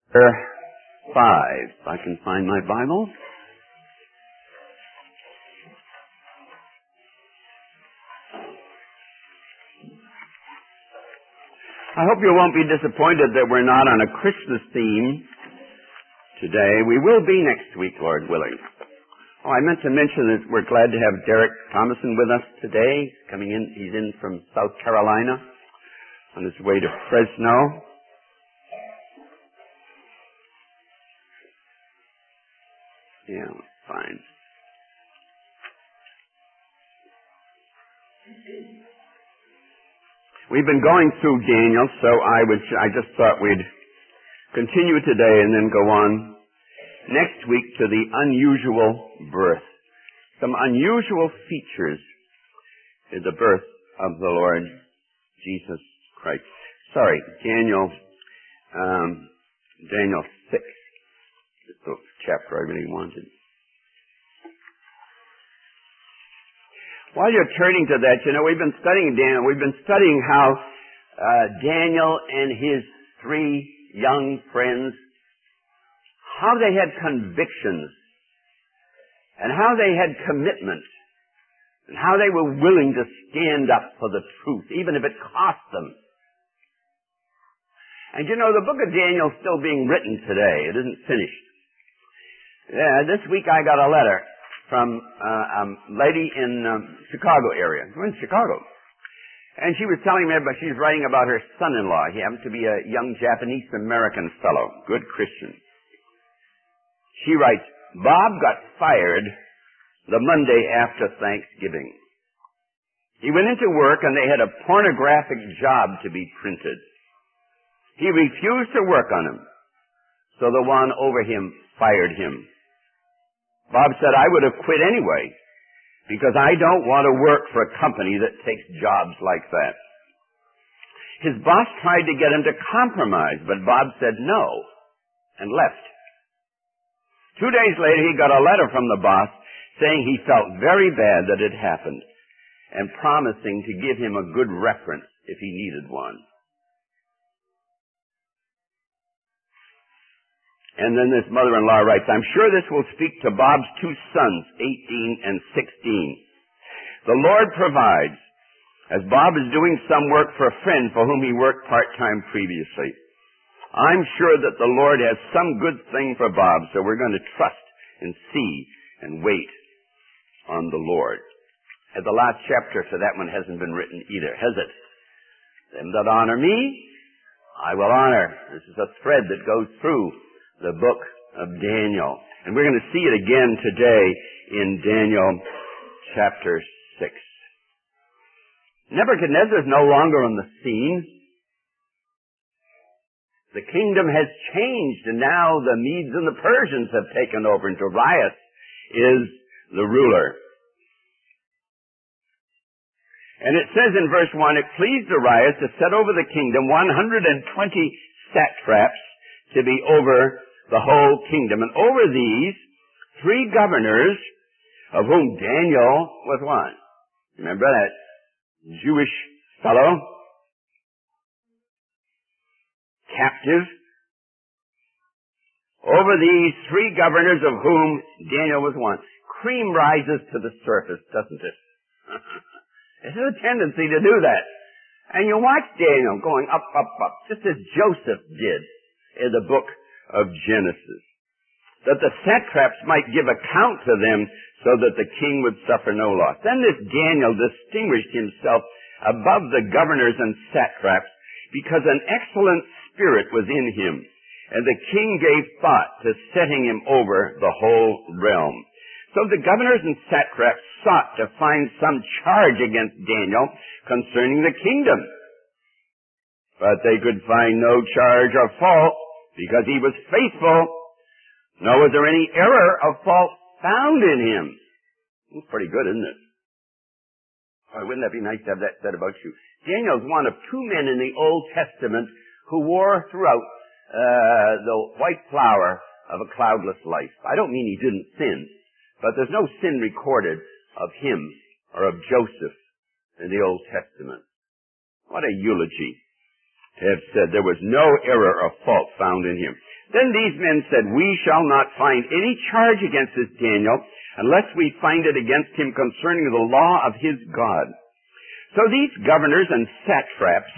Chapter 5. If I can find my Bible. I hope you won't be disappointed that we're not on a Christmas theme today. We will be next week, Lord willing. Oh, I meant to mention that we're glad to have Derek Thomason with us today. He's in from South Carolina on his way to Fresno. Yeah, fine. We've been going through Daniel, so I just thought we'd continue today and then go on next week to the unusual birth. Some unusual features in the birth of the Lord Jesus Christ. Sorry, Daniel 6. It's the chapter I really wanted. While you're turning to that, we've been studying Daniel. We've been studying how Daniel and his three young friends, how they had convictions, and how they had commitment, and how they were willing to stand up for the truth, even if it cost them. And the book of Daniel is still being written today. It isn't finished. This week I got a letter from a lady in Chicago area. We're in Chicago. And she was telling me she's writing about her son-in-law. He happens to be a young Japanese-American fellow, good Christian. She writes, Bob got fired the Monday after Thanksgiving. He went into work and they had a pornographic job to be printed. He refused to work on him, so the one over him fired him. Bob said, I would have quit anyway, because I don't want to work for a company that takes jobs like that. His boss tried to get him to compromise, but Bob said no, and left. 2 days later, he got a letter from the boss saying he felt very bad that it happened, and promising to give him a good reference if he needed one. And then this mother-in-law writes, I'm sure this will speak to Bob's two sons, 18 and 16. The Lord provides, as Bob is doing some work for a friend for whom he worked part-time previously. I'm sure that the Lord has some good thing for Bob, so we're going to trust and see and wait on the Lord. And the last chapter to that one hasn't been written either, has it? Them that honor me, I will honor. This is a thread that goes through the book of Daniel. And we're going to see it again today in Daniel chapter 6. Nebuchadnezzar is no longer on the scene. The kingdom has changed, and now the Medes and the Persians have taken over, and Darius is the ruler. And it says in verse 1, it pleased Darius to set over the kingdom 120 satraps to be over the whole kingdom. And over these, 3 governors, of whom Daniel was one. Remember that Jewish fellow? Captive. Over these 3 governors, of whom Daniel was one. Cream rises to the surface, doesn't it? There's a tendency to do that. And you watch Daniel going up, up, up, just as Joseph did in the book of Genesis, that the satraps might give account to them so that the king would suffer no loss. Then this Daniel distinguished himself above the governors and satraps because an excellent spirit was in him, and the king gave thought to setting him over the whole realm. So the governors and satraps sought to find some charge against Daniel concerning the kingdom, but they could find no charge or fault, because he was faithful, nor was there any error of fault found in him. It's pretty good, isn't it? Oh, wouldn't that be nice to have that said about you? Daniel's one of 2 men in the Old Testament who wore throughout the white flower of a cloudless life. I don't mean he didn't sin, but there's no sin recorded of him or of Joseph in the Old Testament. What a eulogy to have said there was no error or fault found in him. Then these men said, "We shall not find any charge against this Daniel unless we find it against him concerning the law of his God." So these governors and satraps,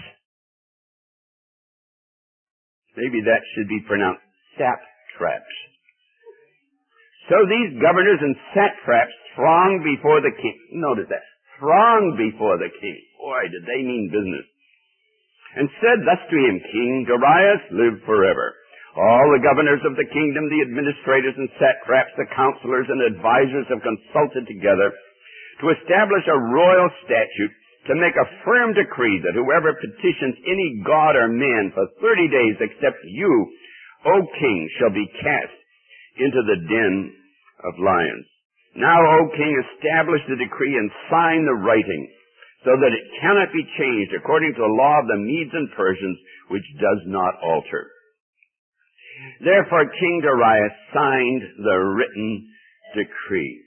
maybe that should be pronounced satraps. So these governors and satraps thronged before the king. Notice that. Thronged before the king. Boy, did they mean business. And said thus to him, "King Darius, live forever. All the governors of the kingdom, the administrators and satraps, the counselors and advisors have consulted together to establish a royal statute to make a firm decree that whoever petitions any god or man for 30 days except you, O king, shall be cast into the den of lions. Now, O king, establish the decree and sign the writing, so that it cannot be changed according to the law of the Medes and Persians, which does not alter." Therefore King Darius signed the written decree.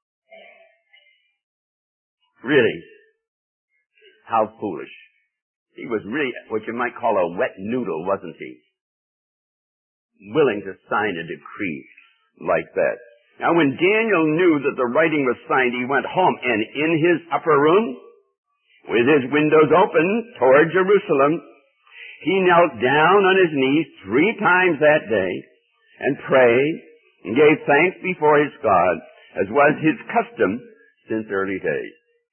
Really, how foolish. He was really what you might call a wet noodle, wasn't he? Willing to sign a decree like that. Now when Daniel knew that the writing was signed, he went home, and in his upper room, with his windows open toward Jerusalem, he knelt down on his knees 3 times that day and prayed and gave thanks before his God, as was his custom since early days.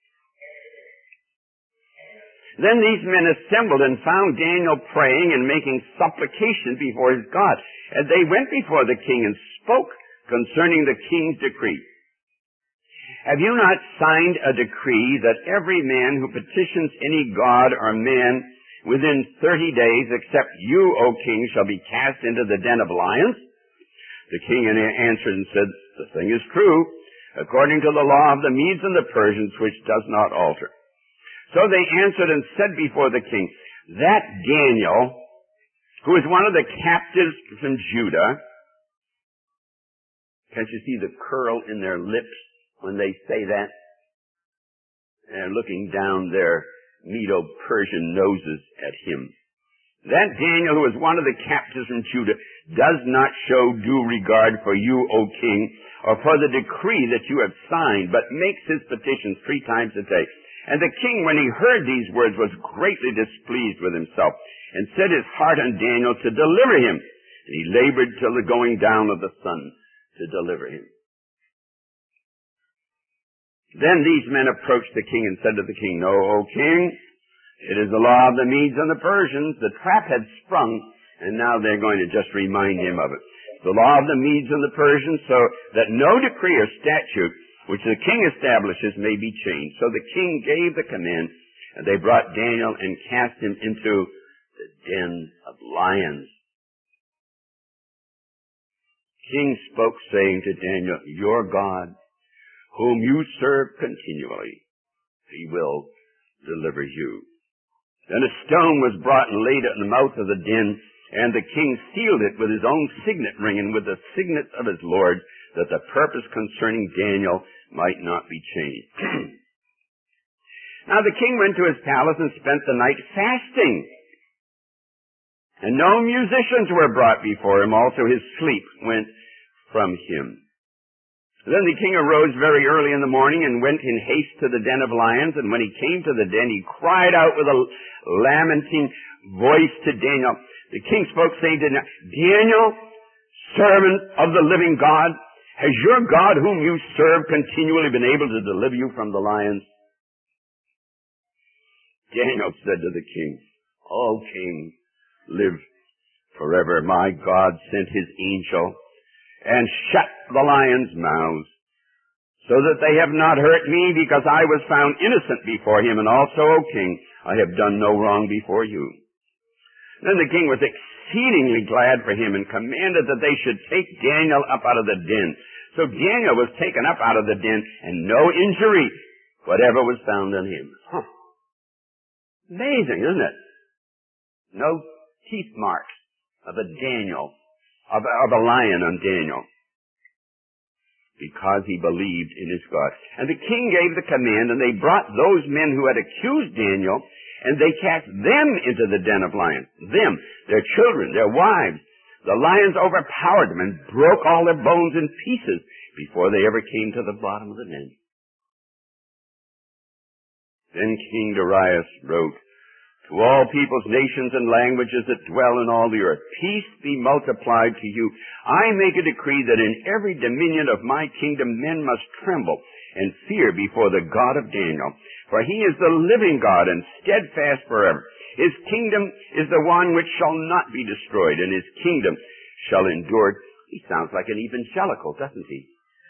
Then these men assembled and found Daniel praying and making supplication before his God. And they went before the king and spoke concerning the king's decree. "Have you not signed a decree that every man who petitions any god or man within 30 days, except you, O king, shall be cast into the den of lions?" The king answered and said, "The thing is true, according to the law of the Medes and the Persians, which does not alter." So they answered and said before the king, "That Daniel, who is one of the captives from Judah," can't you see the curl in their lips when they say that? They're looking down their Medo-Persian noses at him. "That Daniel, who is one of the captives from Judah, does not show due regard for you, O king, or for the decree that you have signed, but makes his petitions 3 times a day." And the king, when he heard these words, was greatly displeased with himself, and set his heart on Daniel to deliver him. And he labored till the going down of the sun to deliver him. Then these men approached the king and said to the king, "Know, O king, it is the law of the Medes and the Persians." The trap had sprung, and now they're going to just remind him of it. "The law of the Medes and the Persians, so that no decree or statute which the king establishes may be changed." So the king gave the command, and they brought Daniel and cast him into the den of lions. The king spoke, saying to Daniel, "Your God, whom you serve continually, he will deliver you." Then a stone was brought and laid it in the mouth of the den, and the king sealed it with his own signet ring and with the signets of his lord, that the purpose concerning Daniel might not be changed. Now the king went to his palace and spent the night fasting. And no musicians were brought before him. Also his sleep went from him. Then the king arose very early in the morning and went in haste to the den of lions. And when he came to the den, he cried out with a lamenting voice to Daniel. The king spoke, saying to Daniel, "Daniel, servant of the living God, has your God whom you serve continually been able to deliver you from the lions?" Daniel said to the king, "O king, live forever. My God sent his angel and shut the lions' mouths, so that they have not hurt me, because I was found innocent before him. And also, O king, I have done no wrong before you." Then the king was exceedingly glad for him and commanded that they should take Daniel up out of the den. So Daniel was taken up out of the den, and no injury whatever was found on him. Amazing, isn't it? No teeth marks of a Daniel, of a lion on Daniel, because he believed in his God. And the king gave the command, and they brought those men who had accused Daniel, and they cast them into the den of lions. Them, their children, their wives, The lions overpowered them and broke all their bones in pieces before they ever came to the bottom of the den. Then King Darius wrote, "To all peoples, nations, and languages that dwell in all the earth, peace be multiplied to you. I make a decree that in every dominion of my kingdom men must tremble and fear before the God of Daniel. For he is the living God and steadfast forever. His kingdom is the one which shall not be destroyed, and his kingdom shall endure." He sounds like an evangelical, doesn't he?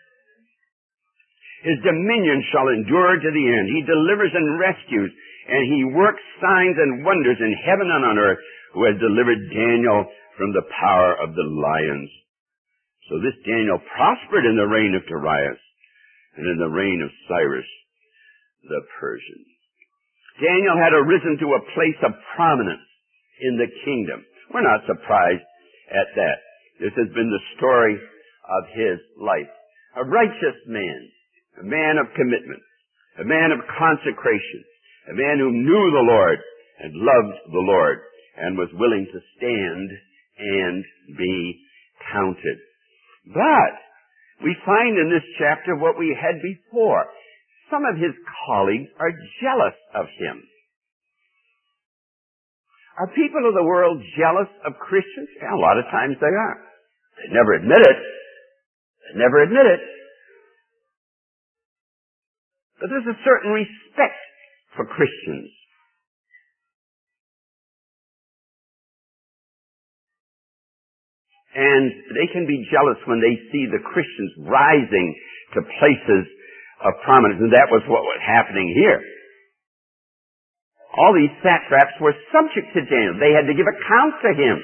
His dominion shall endure to the end. He delivers and rescues, and he works signs and wonders in heaven and on earth, who has delivered Daniel from the power of the lions. So this Daniel prospered in the reign of Darius and in the reign of Cyrus the Persian. Daniel had arisen to a place of prominence in the kingdom. We're not surprised at that. This has been the story of his life. A righteous man, a man of commitment, a man of consecration, a man who knew the Lord and loved the Lord and was willing to stand and be counted. But we find in this chapter what we had before. Some of his colleagues are jealous of him. Are people of the world jealous of Christians? Yeah, a lot of times they are. They never admit it. They never admit it. But there's a certain respect for Christians. And they can be jealous when they see the Christians rising to places of prominence. And that was what was happening here. All these satraps were subject to Daniel. They had to give account to him.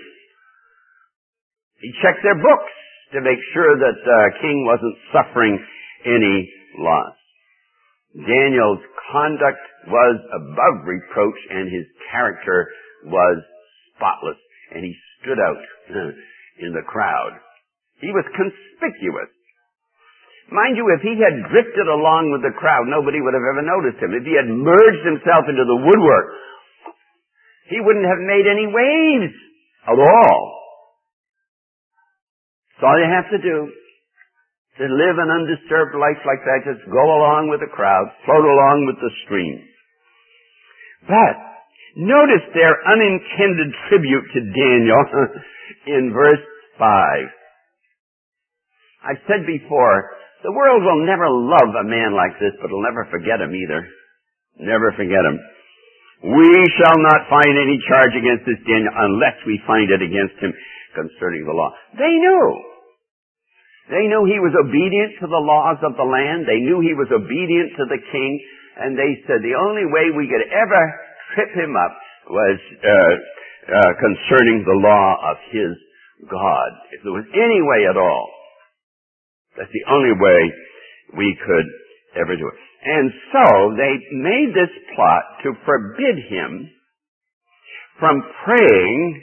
He checked their books to make sure that the king wasn't suffering any loss. Daniel's conduct was above reproach, and his character was spotless, and he stood out in the crowd. He was conspicuous. Mind you, if he had drifted along with the crowd, nobody would have ever noticed him. If he had merged himself into the woodwork, he wouldn't have made any waves at all. That's all you have to do. To live an undisturbed life like that, just go along with the crowd, float along with the stream. But notice their unintended tribute to Daniel in verse 5. I've said before, the world will never love a man like this, but it'll never forget him either. Never forget him. We shall not find any charge against this Daniel unless we find it against him concerning the law. They knew. They knew he was obedient to the laws of the land. They knew he was obedient to the king. And they said the only way we could ever trip him up was concerning the law of his God. If there was any way at all, that's the only way we could ever do it. And so they made this plot to forbid him from praying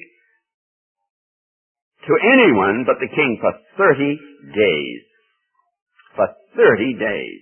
to anyone but the king for 30 days. For 30 days.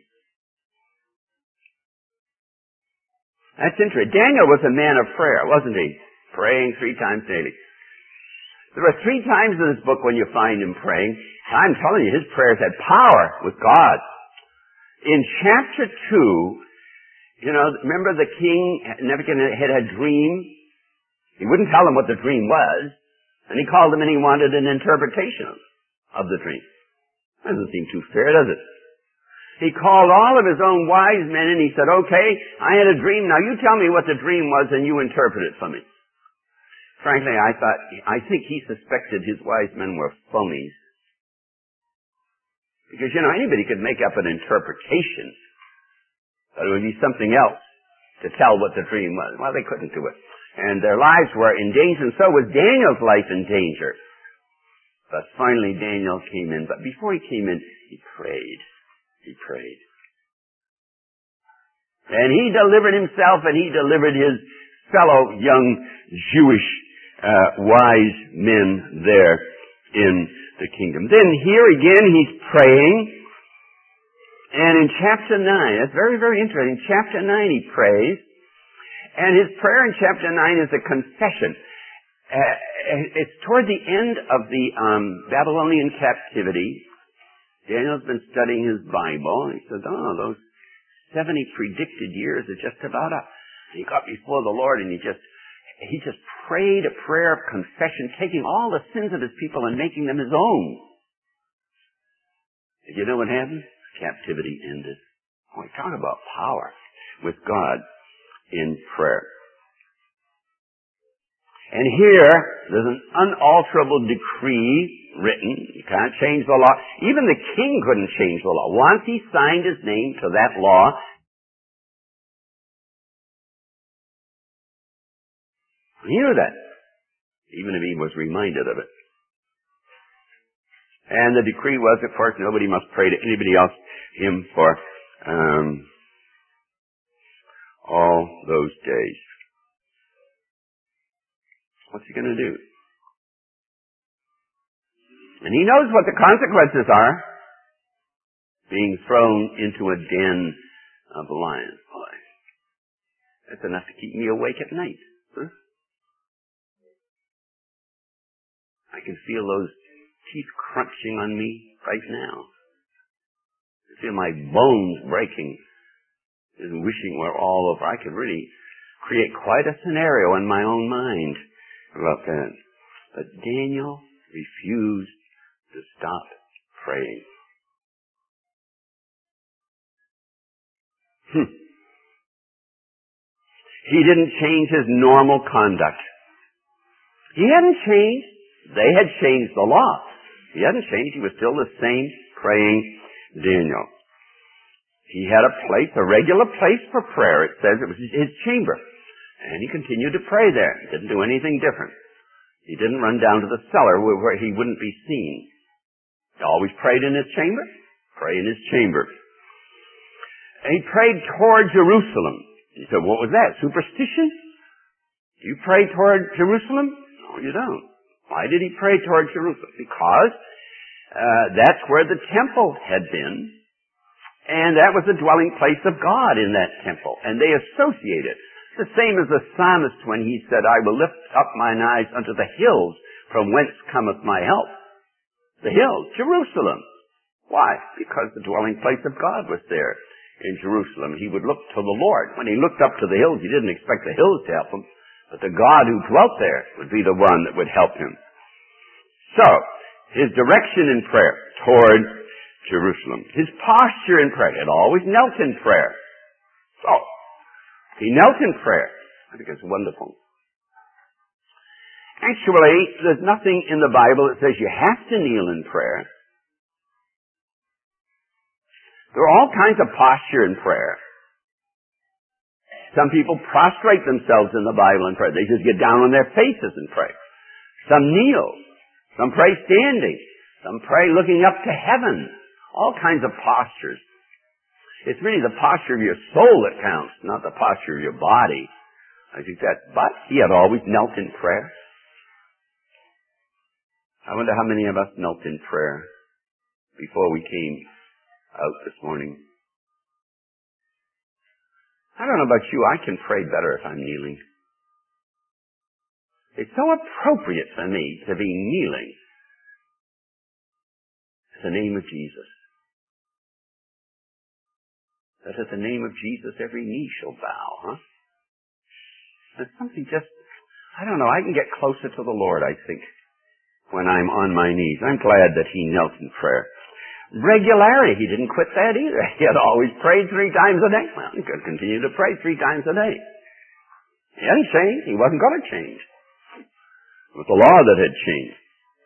That's interesting. Daniel was a man of prayer, wasn't he? Praying 3 times daily. There are 3 times in this book when you find him praying. I'm telling you, his prayers had power with God. In chapter 2, remember the king Nebuchadnezzar had a dream? He wouldn't tell him what the dream was, and he called him and he wanted an interpretation of the dream. Doesn't seem too fair, does it? He called all of his own wise men and he said, okay, I had a dream, now you tell me what the dream was and you interpret it for me. Frankly, I think he suspected his wise men were phonies. Because, anybody could make up an interpretation, but it would be something else to tell what the dream was. Well, they couldn't do it. And their lives were in danger, and so was Daniel's life in danger. But finally Daniel came in. But before he came in, he prayed. He prayed. And he delivered himself, and he delivered his fellow young Jewish wise men there in the kingdom. Then here again he's praying, and in chapter 9, that's very, very interesting. In chapter 9 he prays, and his prayer in chapter 9 is a confession. It's toward the end of the Babylonian captivity. Daniel's been studying his Bible, and he says, those 70 predicted years are just about up. And he got before the Lord, and he just prayed a prayer of confession, taking all the sins of his people and making them his own. Did you know what happened? Captivity ended. We talk about power with God in prayer. And here, there's an unalterable decree written. You can't change the law. Even the king couldn't change the law. Once he signed his name to that law, he knew that, even if he was reminded of it. And the decree was, of course, nobody must pray to anybody else, him for all those days. What's he going to do? And he knows what the consequences are. Being thrown into a den of lions. Boy, that's enough to keep me awake at night. Huh? I can feel those teeth crunching on me right now. I feel my bones breaking and wishing we're all over. I could really create quite a scenario in my own mind about that. But Daniel refused to stop praying. He didn't change his normal conduct. He hadn't changed. They had changed the law. He hadn't changed. He was still the same praying Daniel. He had a place, a regular place for prayer. It says it was his chamber. And he continued to pray there. He didn't do anything different. He didn't run down to the cellar where he wouldn't be seen. He always prayed in his chamber. Pray in his chamber. And he prayed toward Jerusalem. He said, what was that? Superstition? Do you pray toward Jerusalem? No, you don't. Why did he pray toward Jerusalem? Because that's where the temple had been. And that was the dwelling place of God in that temple. And they associated. The same as the psalmist when he said, I will lift up mine eyes unto the hills from whence cometh my help. The hills, Jerusalem. Why? Because the dwelling place of God was there in Jerusalem. He would look to the Lord. When he looked up to the hills, he didn't expect the hills to help him, but the God who dwelt there would be the one that would help him. So, his direction in prayer toward Jerusalem. His posture in prayer. He had always knelt in prayer. So, he knelt in prayer. I think it's wonderful. Actually, there's nothing in the Bible that says you have to kneel in prayer. There are all kinds of posture in prayer. Some people prostrate themselves in the Bible in prayer. They just get down on their faces and pray. Some kneel. Some pray standing. Some pray looking up to heaven. All kinds of postures. It's really the posture of your soul that counts, not the posture of your body. I think but he had always knelt in prayer. I wonder how many of us knelt in prayer before we came out this morning. I don't know about you, I can pray better if I'm kneeling. It's so appropriate for me to be kneeling in the name of Jesus. That at the name of Jesus every knee shall bow, huh? There's something just, I don't know, I can get closer to the Lord, I think, when I'm on my knees. I'm glad that he knelt in prayer. Regularity, he didn't quit that either. He had always prayed 3 times a day. Well, he could continue to pray 3 times a day. He hadn't changed. He wasn't going to change. It was the law that had changed.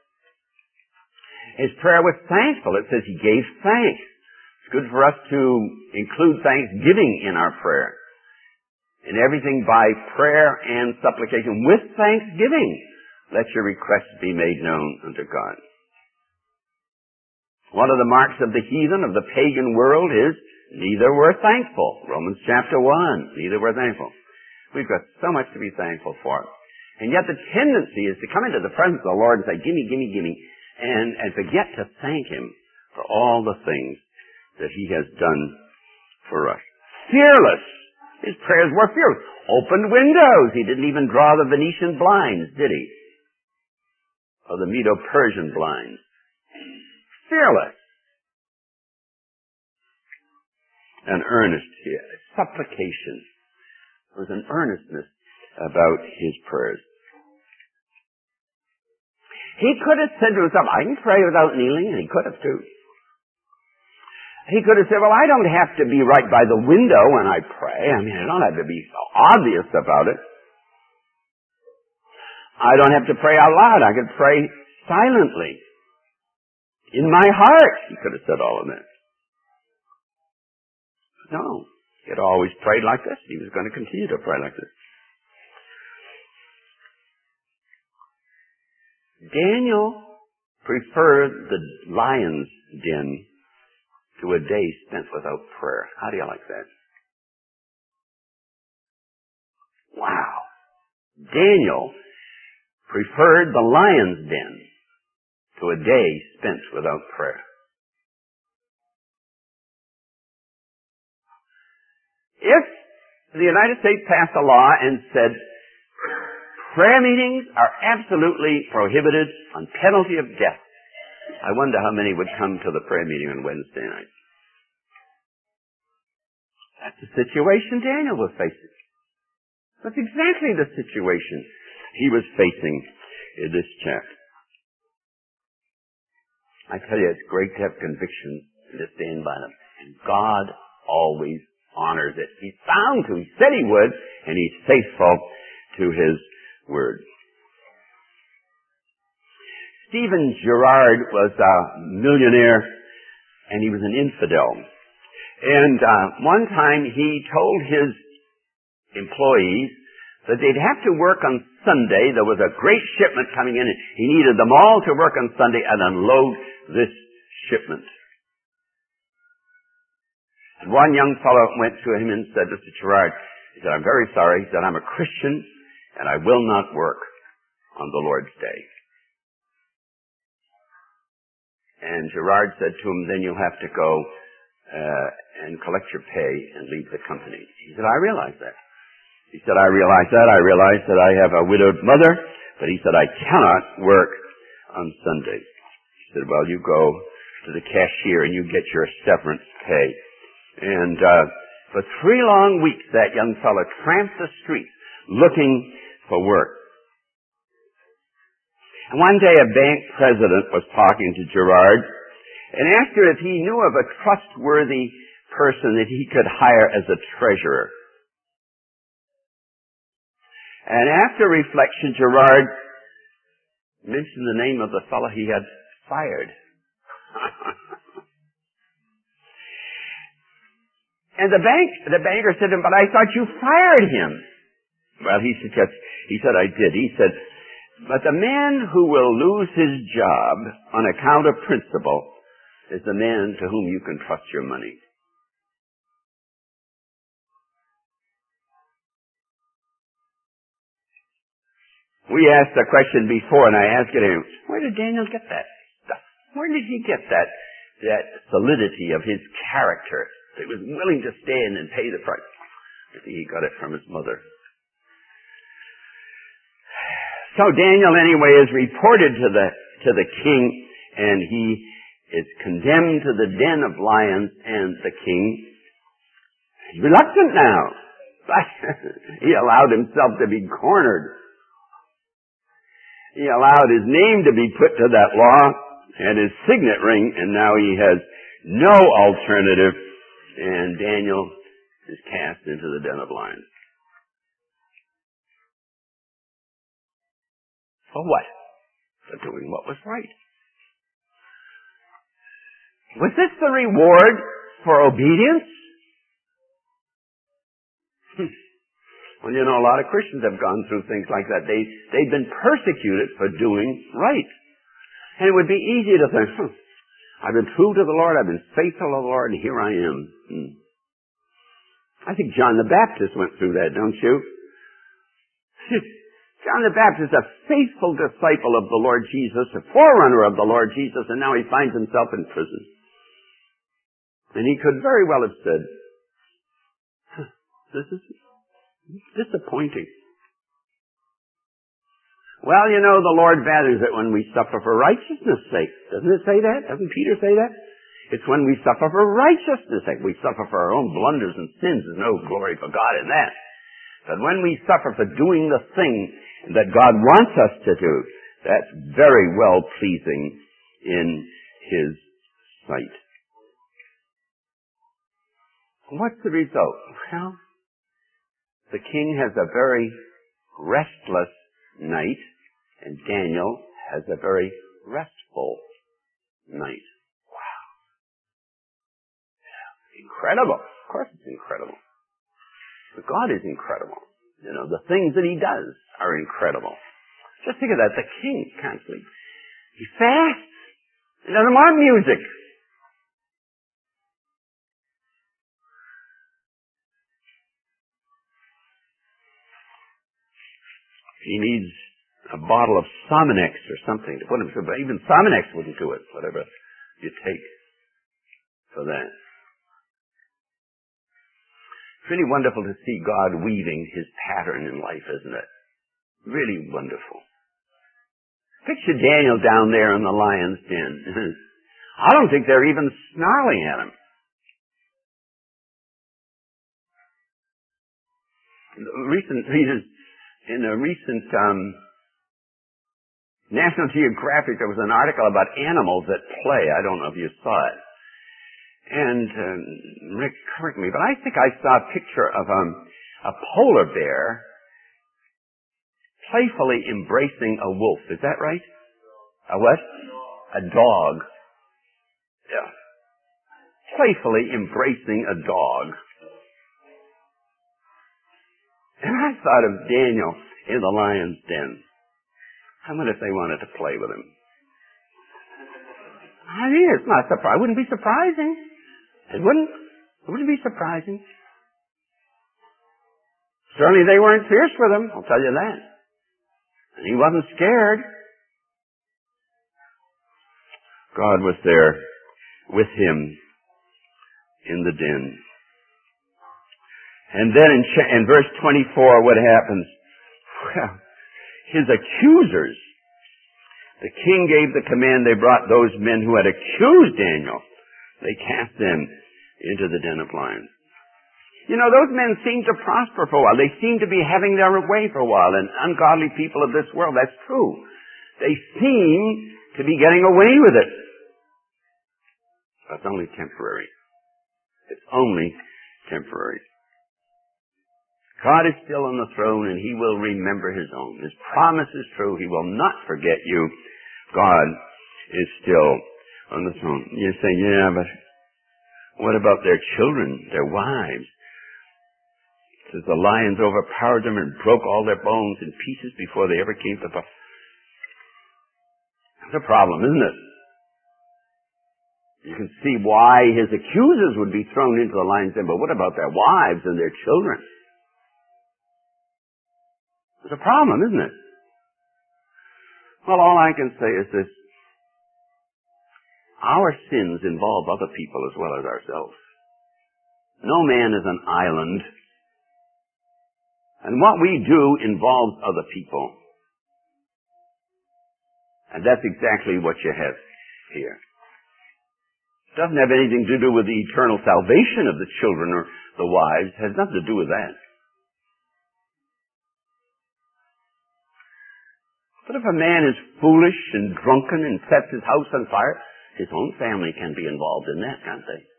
His prayer was thankful. It says he gave thanks. It's good for us to include thanksgiving in our prayer. In everything by prayer and supplication with thanksgiving, let your requests be made known unto God. One of the marks of the heathen, of the pagan world is neither were thankful. Romans chapter 1, neither were thankful. We've got so much to be thankful for. And yet the tendency is to come into the presence of the Lord and say, gimme, gimme, gimme, and forget to thank him for all the things that he has done for us. Fearless. His prayers were fearless. Opened windows. He didn't even draw the Venetian blinds, did he? of the Medo-Persian blinds. Fearless. An earnest here, supplication. There was an earnestness about his prayers. He could have said to himself, I can pray without kneeling, and he could have too. He could have said, well, I don't have to be right by the window when I pray. I mean, I don't have to be so obvious about it. I don't have to pray out loud. I could pray silently. In my heart, he could have said all of that. No, he had always prayed like this. He was going to continue to pray like this. Daniel preferred the lion's den to a day spent without prayer. How do you like that? Wow. Daniel preferred the lion's den to a day spent without prayer. If the United States passed a law and said prayer meetings are absolutely prohibited on penalty of death, I wonder how many would come to the prayer meeting on Wednesday night. That's the situation Daniel was facing. That's exactly the situation he was facing in this chapter. I tell you, it's great to have convictions and to stand by them. And God always honors it. He's bound to. He said he would, and he's faithful to his word. Stephen Girard was a millionaire, and he was an infidel. And one time he told his employees that they'd have to work on Sunday. There was a great shipment coming in, and he needed them all to work on Sunday and unload this shipment. And one young fellow went to him and said, Mr. Girard, he said, I'm very sorry. He said, I'm a Christian, and I will not work on the Lord's Day. And Girard said to him, then you'll have to go and collect your pay and leave the company. He said, I realize that. He said, I realize that. I realize that I have a widowed mother, but he said, I cannot work on Sunday. He said, well, you go to the cashier and you get your severance pay. And for 3 long weeks, that young fellow tramped the streets looking for work. And one day a bank president was talking to Girard and asked her if he knew of a trustworthy person that he could hire as a treasurer. And after reflection, Girard mentioned the name of the fellow he had fired. And the banker said to him, but I thought you fired him. Well, he said, I did. He said, but the man who will lose his job on account of principle is the man to whom you can trust your money. We asked the question before, and I asked him, where did Daniel get that stuff? Where did he get that solidity of his character? He was willing to stand and pay the price. I think he got it from his mother. So Daniel, anyway, is reported to the king, and he is condemned to the den of lions, and the king is reluctant now. But he allowed himself to be cornered. He allowed his name to be put to that law and his signet ring, and now he has no alternative, and Daniel is cast into the den of lions. For what? For doing what was right. Was this the reward for obedience? Well, you know, a lot of Christians have gone through things like that. They've been persecuted for doing right. And it would be easy to think, I've been true to the Lord, I've been faithful to the Lord, and here I am. I think John the Baptist went through that, don't you? John the Baptist, a faithful disciple of the Lord Jesus, a forerunner of the Lord Jesus, and now he finds himself in prison. And he could very well have said, this is disappointing. Well, you know, the Lord values it when we suffer for righteousness' sake. Doesn't it say that? Doesn't Peter say that? It's when we suffer for righteousness' sake. We suffer for our own blunders and sins. There's no glory for God in that. But when we suffer for doing the thing that God wants us to do, that's very well pleasing in His sight. What's the result? Well, the king has a very restless night, and Daniel has a very restful night. Wow. Incredible. Of course it's incredible. But God is incredible. You know, the things that He does are incredible. Just think of that. The king can't sleep. He fasts. He doesn't want music. He needs a bottle of Sominex or something to put him through. But even Sominex wouldn't do it, whatever you take for that. It's really wonderful to see God weaving His pattern in life, isn't it? Really wonderful. Picture Daniel down there in the lion's den. I don't think they're even snarling at him. In a recent National Geographic, there was an article about animals at play. I don't know if you saw it. And Rick, correct me, but I think I saw a picture of a polar bear playfully embracing a wolf. Is that right? A what? A dog. Yeah. Playfully embracing a dog. And I thought of Daniel in the lion's den. I wonder if they wanted to play with him. I mean, it's not surprising. It wouldn't be surprising. It wouldn't be surprising. Certainly they weren't fierce with him, I'll tell you that. And he wasn't scared. God was there with him in the den. And then in verse 24, what happens? Well, his accusers, the king gave the command, they brought those men who had accused Daniel. They cast them into the den of lions. You know, those men seemed to prosper for a while. They seemed to be having their way for a while. And ungodly people of this world, that's true. They seem to be getting away with it. But it's only temporary. It's only temporary. God is still on the throne, and He will remember His own. His promise is true. He will not forget you. God is still on the throne. You say, yeah, but what about their children, their wives? It says the lions overpowered them and broke all their bones in pieces before they ever came to pass. That's a problem, isn't it? You can see why his accusers would be thrown into the lion's den, but what about their wives and their children? It's a problem, isn't it? Well, all I can say is this. Our sins involve other people as well as ourselves. No man is an island. And what we do involves other people. And that's exactly what you have here. It doesn't have anything to do with the eternal salvation of the children or the wives. It has nothing to do with that. But if a man is foolish and drunken and sets his house on fire, his own family can be involved in that, can't they?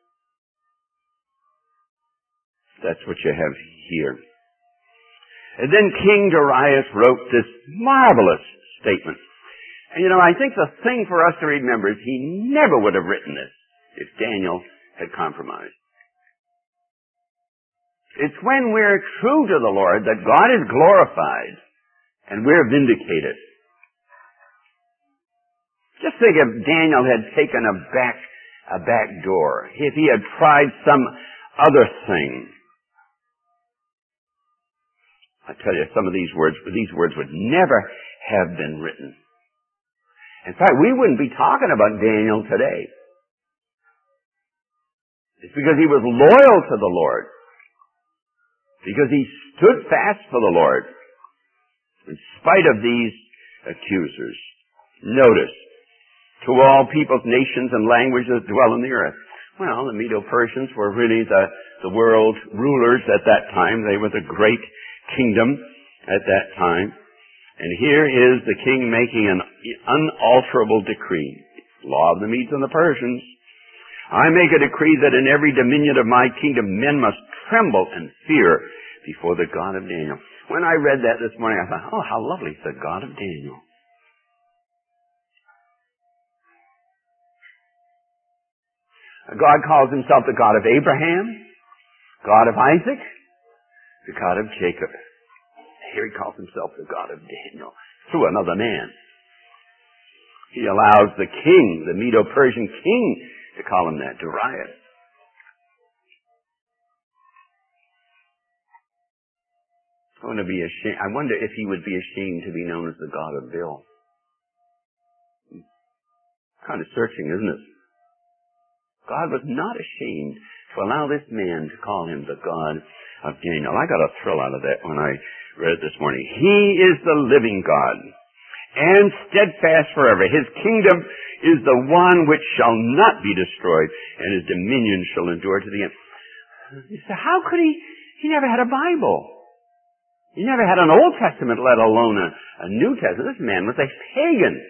That's what you have here. And then King Darius wrote this marvelous statement. And you know, I think the thing for us to remember is he never would have written this if Daniel had compromised. It's when we're true to the Lord that God is glorified and we're vindicated. Just think if Daniel had taken a back door, if he had tried some other thing. I tell you, some of these words would never have been written. In fact, we wouldn't be talking about Daniel today. It's because he was loyal to the Lord. Because he stood fast for the Lord. In spite of these accusers. Notice, to all peoples, nations, and languages dwell on the earth. Well, the Medo-Persians were really the world rulers at that time. They were the great kingdom at that time. And here is the king making an unalterable decree. Law of the Medes and the Persians. I make a decree that in every dominion of my kingdom men must tremble and fear before the God of Daniel. When I read that this morning, I thought, oh, how lovely, it's the God of Daniel. God calls himself the God of Abraham, God of Isaac, the God of Jacob. Here he calls himself the God of Daniel through another man. He allows the king, the Medo-Persian king, to call him that, Darius. It's going to be a shame. I wonder if he would be ashamed to be known as the God of Bill. Kind of searching, isn't it? God was not ashamed to allow this man to call him the God of Daniel. I got a thrill out of that when I read it this morning. He is the living God and steadfast forever. His kingdom is the one which shall not be destroyed, and his dominion shall endure to the end. You say, how could he? He never had a Bible. He never had an Old Testament, let alone a New Testament. This man was a pagan.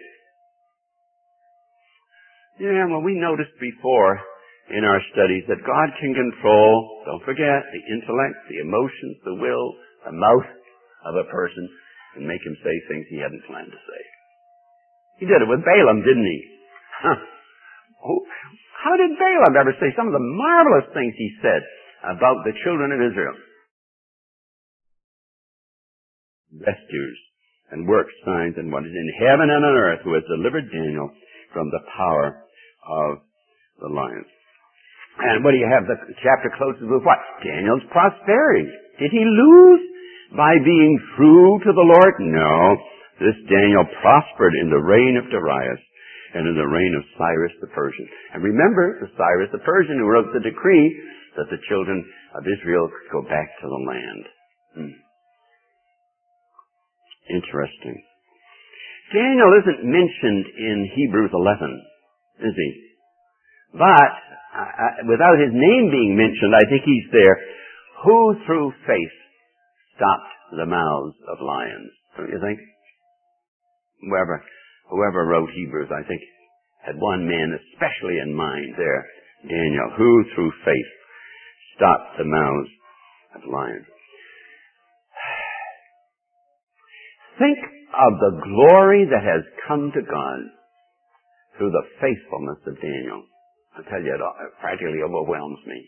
Yeah, well, we noticed before in our studies that God can control, don't forget, the intellect, the emotions, the will, the mouth of a person, and make him say things he hadn't planned to say. He did it with Balaam, didn't he? How did Balaam ever say some of the marvelous things he said about the children of Israel? Rescues and works, signs, and wonders in heaven and on earth, who has delivered Daniel from the power of the lions. And what do you have? The chapter closes with what? Daniel's prosperity. Did he lose by being true to the Lord? No. This Daniel prospered in the reign of Darius and in the reign of Cyrus the Persian. And remember, the Cyrus the Persian who wrote the decree that the children of Israel could go back to the land. Interesting. Daniel isn't mentioned in Hebrews 11, is he? But without his name being mentioned, I think he's there. Who through faith stopped the mouths of lions? Don't you think? Whoever wrote Hebrews, I think, had one man especially in mind there, Daniel, who through faith stopped the mouths of lions. Think of the glory that has come to God through the faithfulness of Daniel. I tell you, it practically overwhelms me.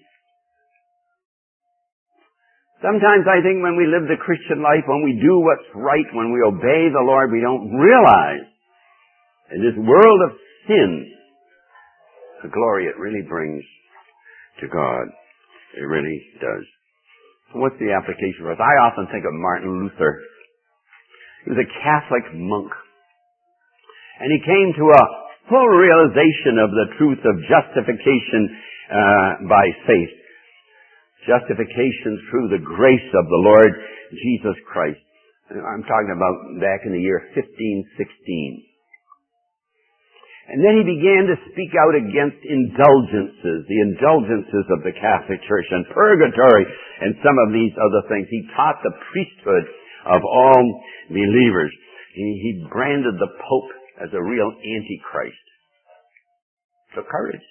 Sometimes I think when we live the Christian life, when we do what's right, when we obey the Lord, we don't realize in this world of sin the glory it really brings to God. It really does. So what's the application for us? I often think of Martin Luther. He was a Catholic monk. And he came to a full realization of the truth of justification by faith. Justification through the grace of the Lord Jesus Christ. I'm talking about back in the year 1516. And then he began to speak out against indulgences, the indulgences of the Catholic Church, and purgatory, and some of these other things. He taught the priesthood of all believers. He branded the Pope as a real antichrist. Took courage.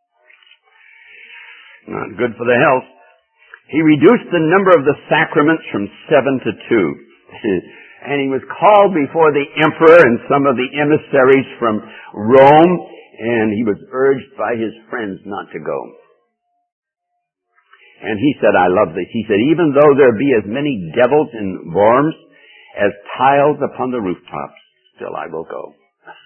Not good for the health. He reduced the number of the sacraments from 7 to 2. And he was called before the emperor and some of the emissaries from Rome, and he was urged by his friends not to go. And he said, I love this. He said, even though there be as many devils in Worms as tiles upon the rooftops, still I will go.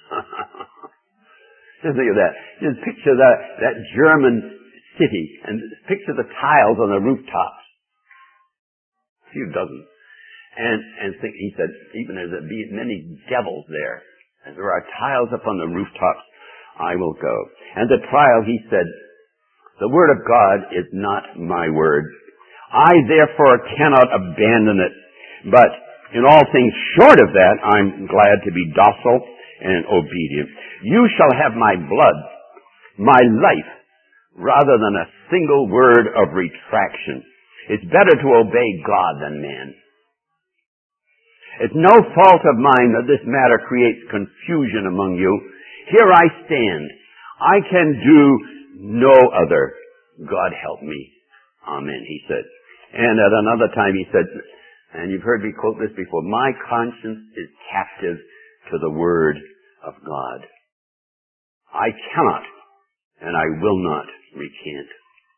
Just think of that. Just picture that German city and picture the tiles on the rooftops. A few dozen. And think, he said, even as there be many devils there, as there are tiles upon the rooftops, I will go. And the trial, he said, the word of God is not my word. I therefore cannot abandon it, but In all things short of that, I'm glad to be docile and obedient. You shall have my blood, my life, rather than a single word of retraction. It's better to obey God than man. It's no fault of mine that this matter creates confusion among you. Here I stand. I can do no other. God help me. Amen, he said. And at another time he said, and you've heard me quote this before, my conscience is captive to the word of God. I cannot and I will not recant.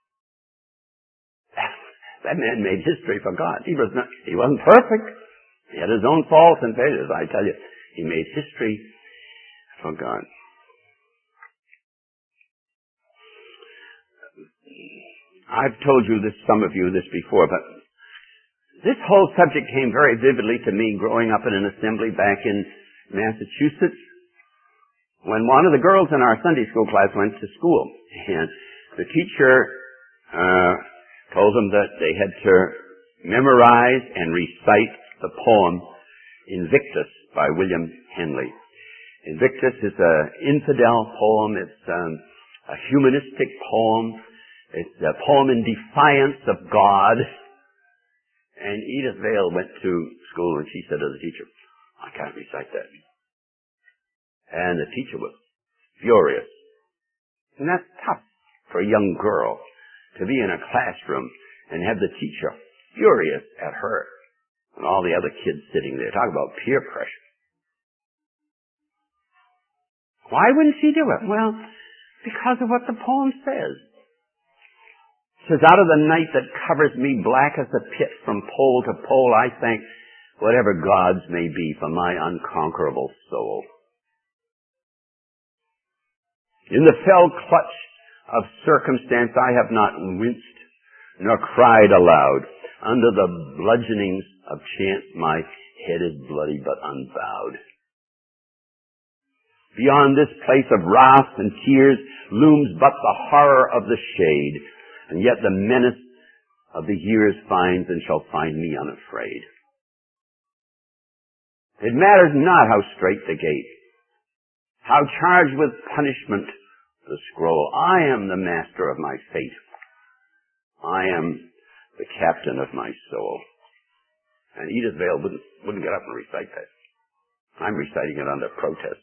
That man made history for God. He wasn't perfect. He had his own faults and failures. I tell you, he made history for God. I've told you this, some of you this before, but this whole subject came very vividly to me growing up in an assembly back in Massachusetts when one of the girls in our Sunday school class went to school. And the teacher told them that they had to memorize and recite the poem Invictus by William Henley. Invictus is an infidel poem. It's a humanistic poem. It's a poem in defiance of God. And Edith Vale went to school and she said to the teacher, I can't recite that. And the teacher was furious. And that's tough for a young girl to be in a classroom and have the teacher furious at her and all the other kids sitting there. Talk about peer pressure. Why wouldn't she do it? Well, because of what the poem says. It says, out of the night that covers me black as the pit from pole to pole, I thank whatever gods may be for my unconquerable soul. In the fell clutch of circumstance I have not winced nor cried aloud. Under the bludgeonings of chance my head is bloody but unbowed. Beyond this place of wrath and tears looms but the horror of the shade, and yet the menace of the years finds and shall find me unafraid. It matters not how strait the gate, how charged with punishment the scroll. I am the master of my fate. I am the captain of my soul. And Edith Vale wouldn't get up and recite that. I'm reciting it under protest.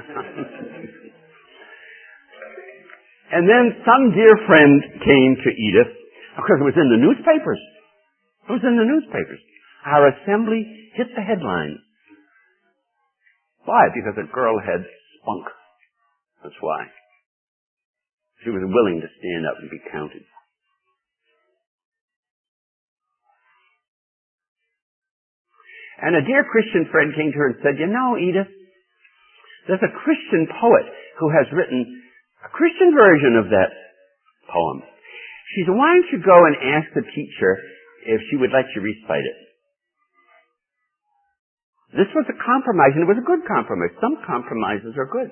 And then some dear friend came to Edith, because it was in the newspapers. It was in the newspapers. Our assembly hit the headlines. Why? Because a girl had spunk. That's why. She was willing to stand up and be counted. And a dear Christian friend came to her and said, you know, Edith, there's a Christian poet who has written a Christian version of that poem. She said, why don't you go and ask the teacher if she would let you recite it? This was a compromise, and it was a good compromise. Some compromises are good.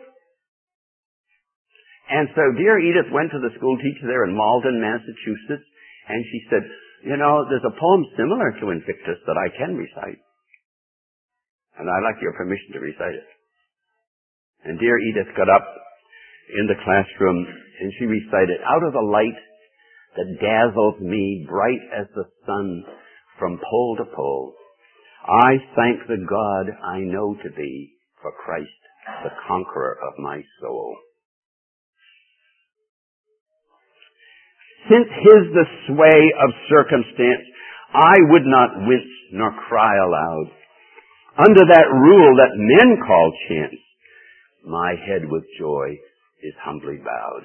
And so dear Edith went to the school teacher there in Malden, Massachusetts, and she said, you know, there's a poem similar to Invictus that I can recite. And I'd like your permission to recite it. And dear Edith got up in the classroom and she recited, out of the light that dazzles me bright as the sun from pole to pole, I thank the God I know to be for Christ, the conqueror of my soul. Since his the sway of circumstance, I would not wince nor cry aloud. Under that rule that men call chance, my head with joy is humbly bowed.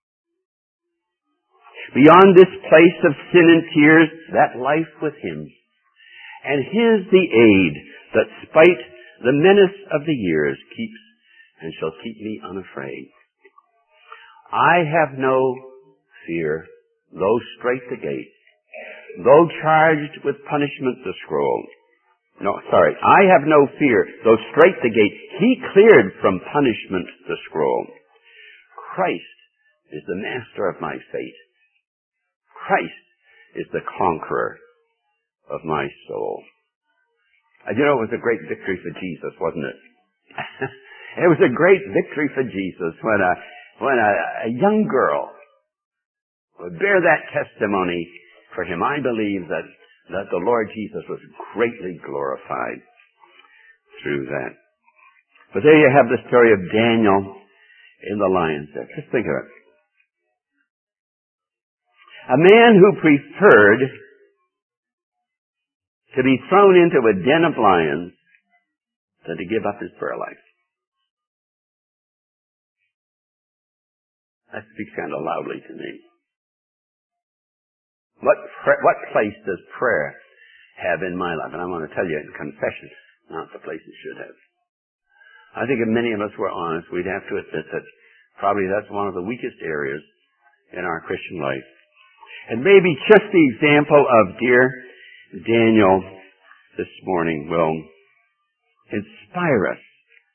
Beyond this place of sin and tears, that life with him, and his the aid that spite the menace of the years keeps and shall keep me unafraid. I have no fear, though strait the gate, though charged with punishment the scroll. I have no fear, though strait the gate, he cleared from punishment the scroll. Christ is the master of my fate. Christ is the conqueror of my soul. You know, it was a great victory for Jesus, wasn't it? It was a great victory for Jesus when a young girl would bear that testimony for him. I believe that the Lord Jesus was greatly glorified through that. But there you have the story of Daniel in the lion's den. Just think of it. A man who preferred to be thrown into a den of lions than to give up his prayer life. That speaks kind of loudly to me. What place does prayer have in my life? And I want to tell you in confession, not the place it should have. I think if many of us were honest, we'd have to admit that probably that's one of the weakest areas in our Christian life. And maybe just the example of dear Daniel this morning will inspire us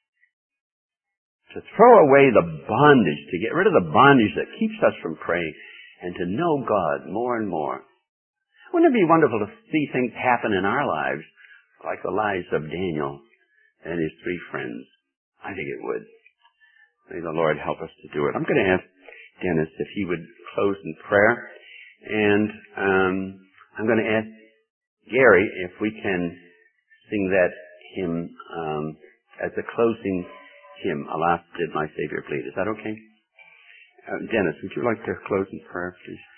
to throw away the bondage, to get rid of the bondage that keeps us from praying, and to know God more and more. Wouldn't it be wonderful to see things happen in our lives like the lives of Daniel and his 3 friends? I think it would. May the Lord help us to do it. I'm going to ask Dennis if he would close in prayer. And I'm going to ask Gary if we can sing that hymn as a closing hymn. Alas, did my Savior bleed. Is that okay? Dennis, would you like to close in prayer, please?